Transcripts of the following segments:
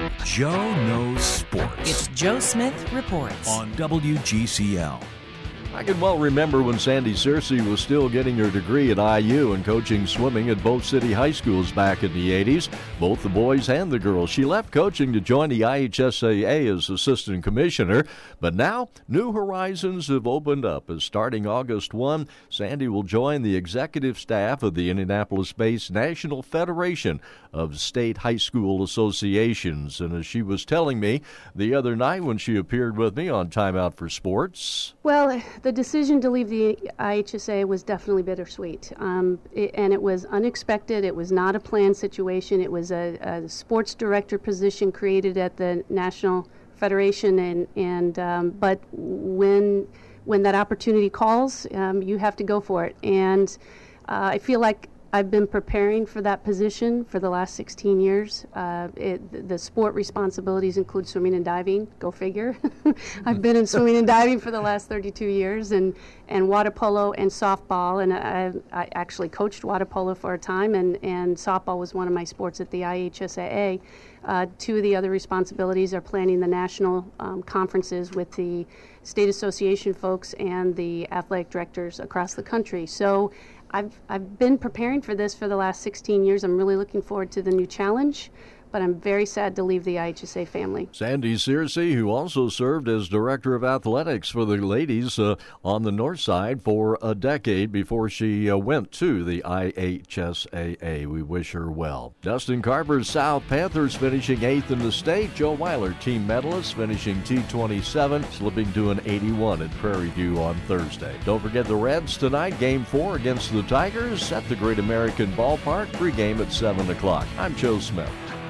Joe Knows Sports. It's Joe Smith Reports on WGCL. I can well remember when Sandy Searcy was still getting her degree at IU and coaching swimming at both city high schools back in the 80s, both the boys and the girls. She left coaching to join the IHSAA as assistant commissioner, but now new horizons have opened up as starting August 1, Sandy will join the executive staff of the Indianapolis-based National Federation of State High School Associations. And as she was telling me the other night when she appeared with me on Time Out for Sports, well, the decision to leave the IHSA was definitely bittersweet, and it was unexpected. It was not a planned situation. It was a sports director position created at the National Federation, but when that opportunity calls, you have to go for it. And I feel like I've been preparing for that position for the last 16 years. The sport responsibilities include swimming and diving, go figure. I've been in swimming and diving for the last 32 years, and water polo and softball, and I actually coached water polo for a time, and softball was one of my sports at the IHSAA. Two of the other responsibilities are planning the national conferences with the state association folks and the athletic directors across the country. So I've been preparing for this for the last 16 years. I'm really looking forward to the new challenge, but I'm very sad to leave the IHSA family. Sandy Searcy, who also served as director of athletics for the ladies on the north side for a decade before she went to the IHSAA. We wish her well. Dustin Carver's South Panthers finishing 8th in the state. Joe Weiler, team medalist, finishing T27, slipping to an 81 at Prairie View on Thursday. Don't forget the Reds tonight, Game 4 against the Tigers at the Great American Ballpark. Pregame at 7 o'clock. I'm Joe Smith.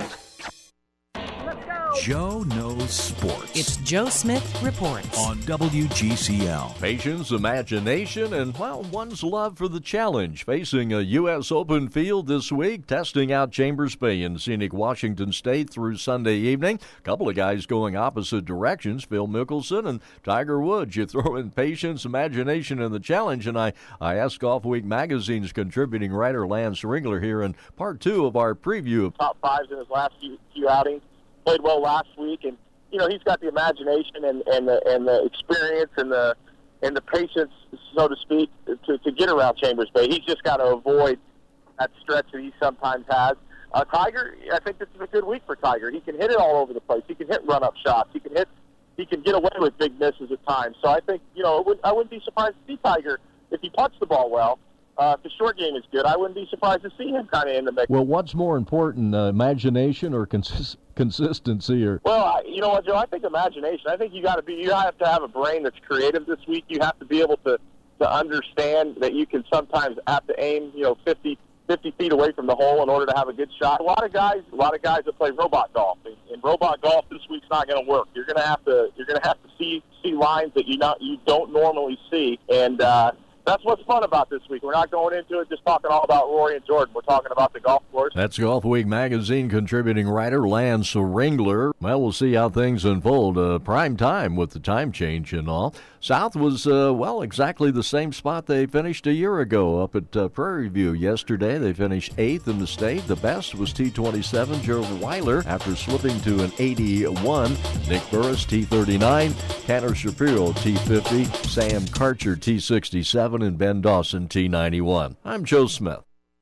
Joe Knows Sports. It's Joe Smith Reports on WGCL. Patience, imagination, and, well, one's love for the challenge. Facing a U.S. Open field this week, testing out Chambers Bay in scenic Washington State through Sunday evening. A couple of guys going opposite directions, Phil Mickelson and Tiger Woods. You throw in patience, imagination, and the challenge, and I asked Golf Week Magazine's contributing writer Lance Ringler here in part 2 of our preview of top fives in his last few outings. Played well last week, and he's got the imagination and the experience and the patience, so to speak, to get around Chambers Bay. He's just got to avoid that stretch that he sometimes has. Tiger, I think this is a good week for Tiger. He can hit it all over the place. He can hit run-up shots. He can get away with big misses at times. So I think I wouldn't be surprised to see Tiger if he puts the ball well. If the short game is good, I wouldn't be surprised to see him kind of in the mix. Well, what's more important, imagination or consistency? Or you know what, Joe? I think imagination. I think you have to have a brain that's creative this week. You have to be able to understand that you can sometimes have to aim 50 feet away from the hole in order to have a good shot. A lot of guys that play robot golf. In robot golf, this week's not going to work. You're going to have to see lines that you don't normally see, and that's what's fun about this week. We're not going into it just talking all about Rory and Jordan. We're talking about the golf course. That's Golf Week Magazine contributing writer Lance Ringler. Well, we'll see how things unfold. Prime time with the time change and all. South was, exactly the same spot they finished a year ago up at Prairie View. Yesterday, they finished 8th in the state. The best was T27, Joe Weiler, after slipping to an 81. Nick Burris, T39. Tanner Shapiro, T50. Sam Karcher, T67. And Ben Dawson, T91. I'm Joe Smith.